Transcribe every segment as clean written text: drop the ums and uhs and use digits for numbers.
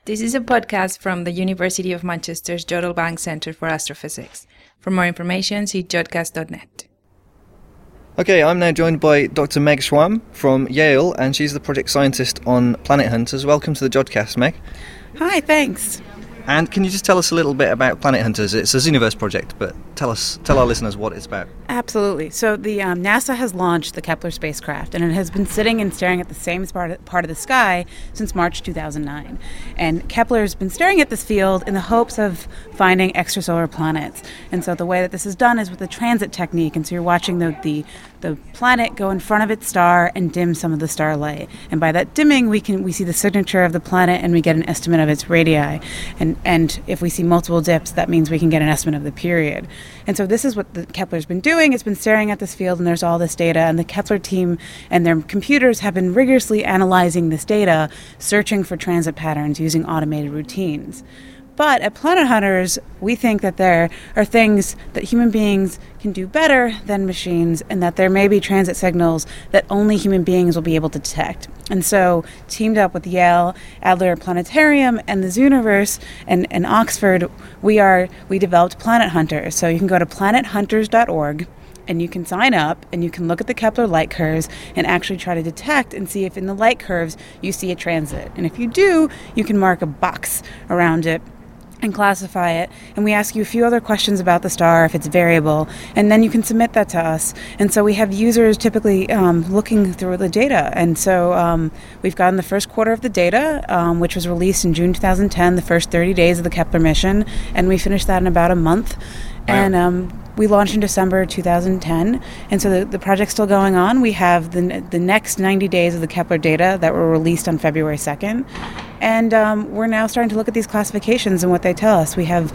This is a podcast from the University of Manchester's Jodrell Bank Centre for Astrophysics. For more information, see jodcast.net. Okay, I'm now joined by Dr. Meg Schwamm from Yale, and she's the project scientist on Planet Hunters. Welcome to the Jodcast, Meg. Hi, thanks. And can you just tell us a little bit about Planet Hunters? It's a Zooniverse project, but tell our listeners what it's about. Absolutely. So the NASA has launched the Kepler spacecraft, and it has been sitting and staring at the same part of the sky since March 2009. And Kepler has been staring at this field in the hopes of finding extrasolar planets. And so the way that this is done is with the transit technique. And so you're watching the planet go in front of its star and dim some of the starlight. And by that dimming, we see the signature of the planet, and we get an estimate of its radii. And if we see multiple dips, that means we can get an estimate of the period. And so this is what the Kepler's been doing. It's been staring at this field, and there's all this data. And the Kepler team and their computers have been rigorously analyzing this data, searching for transit patterns using automated routines. But at Planet Hunters, we think that there are things that human beings can do better than machines, and that there may be transit signals that only human beings will be able to detect. And so, teamed up with Yale, Adler Planetarium, and the Zooniverse, and Oxford, we developed Planet Hunters. So you can go to planethunters.org, and you can sign up, and you can look at the Kepler light curves and actually try to detect and see if in the light curves you see a transit. And if you do, you can mark a box around it and classify it, and we ask you a few other questions about the star if it's variable, and then you can submit that to us. And so we have users typically looking through the data, and so we've gotten the first quarter of the data, which was released in June 2010, the first 30 days of the Kepler mission, and we finished that in about a month. Wow. And we launched in December 2010, and so the project's still going on. We have the next 90 days of the Kepler data that were released on February 2nd, and we're now starting to look at these classifications and what they tell us. We have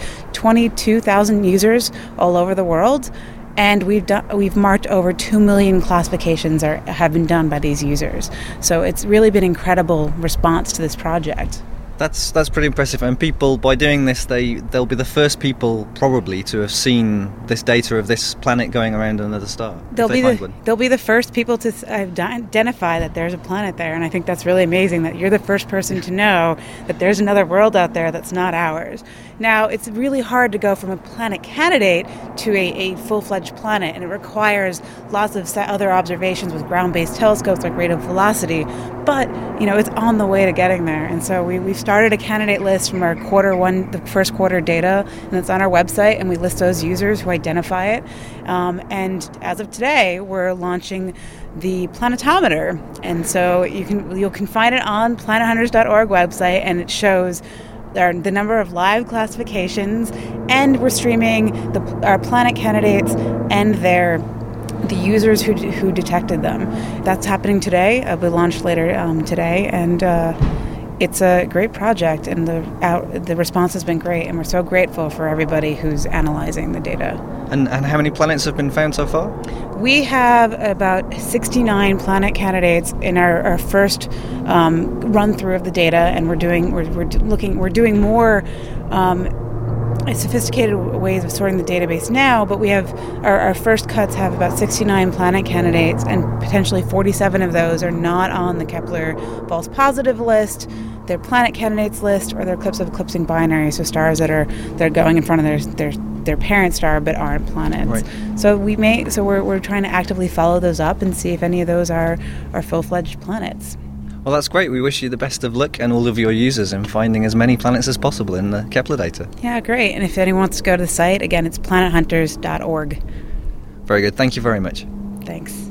22,000 users all over the world, and we've marked over 2 million classifications have been done by these users. So it's really been incredible response to this project. That's pretty impressive, and people, by doing this, they'll be the first people probably to have seen this data of this planet going around another star. They'll be the first people to identify that there's a planet there, and I think that's really amazing that you're the first person to know that there's another world out there that's not ours. Now, it's really hard to go from a planet candidate to a full-fledged planet, and it requires lots of other observations with ground-based telescopes like radial velocity, but it's on the way to getting there. And so we've started a candidate list from our the first quarter data, and it's on our website, and we list those users who identify it. And as of today, we're launching the planetometer, and so you can find it on planethunters.org website, and it shows the number of live classifications, and we're streaming our planet candidates and the users who detected them. That's happening today. It'll be launched later today, and it's a great project, and the response has been great, and we're so grateful for everybody who's analyzing the data. And how many planets have been found so far? We have about 69 planet candidates in our first run through of the data, and we're doing more sophisticated ways of sorting the database now, but we have our first cuts have about 69 planet candidates, and potentially 47 of those are not on the Kepler false positive list, their planet candidates list, or their eclipse of eclipsing binaries, so stars that are going in front of their parent star but aren't planets. Right. So we're trying to actively follow those up and see if any of those are full-fledged planets. Well, that's great. We wish you the best of luck and all of your users in finding as many planets as possible in the Kepler data. Yeah, great. And if anyone wants to go to the site, again, it's planethunters.org. Very good. Thank you very much. Thanks.